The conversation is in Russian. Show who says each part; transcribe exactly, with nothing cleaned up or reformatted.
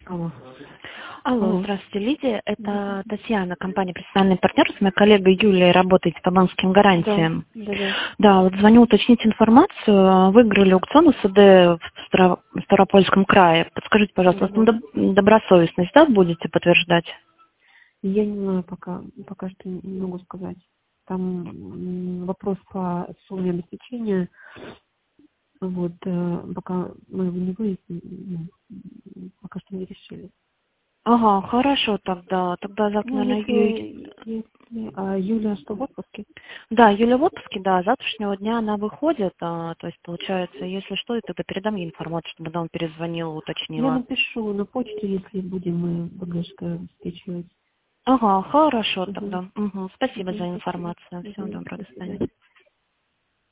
Speaker 1: Алло.
Speaker 2: Алло,
Speaker 1: Алло.
Speaker 2: здравствуйте, Лидия. Это Татьяна, компания «Профессиональный партнер». С моей коллегой Юлией работаете по банковским
Speaker 1: Да,
Speaker 2: гарантиям.
Speaker 1: да, да.
Speaker 2: Да, вот звоню уточнить информацию. Выиграли аукцион УСД в Ставро- в Ставропольском крае. Подскажите, пожалуйста,
Speaker 1: Да,
Speaker 2: у вас там
Speaker 1: да.
Speaker 2: доб- добросовестность, да, будете подтверждать?
Speaker 1: Я не знаю пока, пока что не не могу сказать. Там м, вопрос по сумме обеспечения. Вот, э, пока мы его не выяснили, м, пока что не решили.
Speaker 2: Ага, хорошо тогда. Тогда завтра,
Speaker 1: Ну,
Speaker 2: наверное, Ю-
Speaker 1: если, если а Юля что в отпуске?
Speaker 2: Да, Юля в отпуске, да, с завтрашнего дня она выходит, а, то есть, получается, если что, я тогда передам ей информацию, чтобы она вам перезвонила,
Speaker 1: Я
Speaker 2: уточнила.
Speaker 1: напишу на почту, если будем мы БГшка обеспечивать.
Speaker 2: Ага, хорошо
Speaker 1: Угу,
Speaker 2: тогда. Мгм. Спасибо
Speaker 1: угу,
Speaker 2: за
Speaker 1: спасибо.
Speaker 2: информацию. Всего
Speaker 1: Угу,
Speaker 2: доброго,
Speaker 1: до
Speaker 2: до
Speaker 1: свидания.
Speaker 2: свидания.